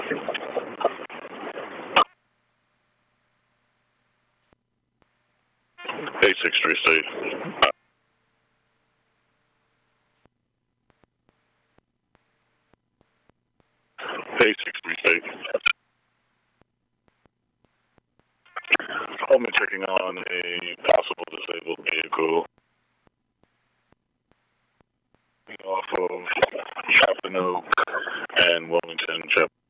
A63 State. A63 State. Only checking on a possible disabled vehicle off of Chapin Oak and Wilmington.